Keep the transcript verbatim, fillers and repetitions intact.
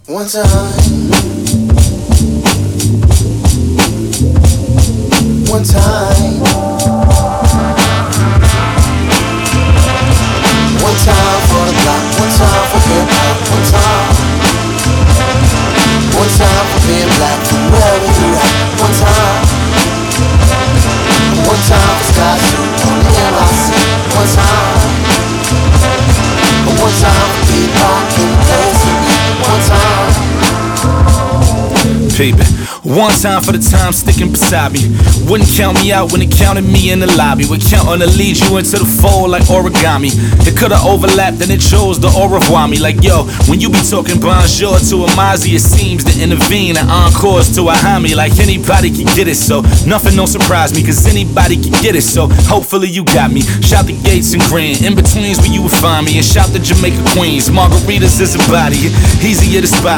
One time, one time, one time for the block, one time for hip hop, one time, one time for being black, from wherever you at, one time, one time for Sky Suit on the M I C, one time, one time for P-Rock in the place to be, one time. Baby, one time for the time sticking beside me. Wouldn't count me out when it counted me in the lobby. Would count on to lead you into the fold like origami. It could've overlapped and it chose to au revoir me. Like yo, when you be talking bonjour to a Mozzie, it seems to intervene and encores to a homie. Like anybody can get it, so nothing don't surprise me, cause anybody can get it, so hopefully you got me. Shout the Gates and Grand, in betweens where you would find me. And shout the Jamaica Queens, margaritas is a body, easier to spot.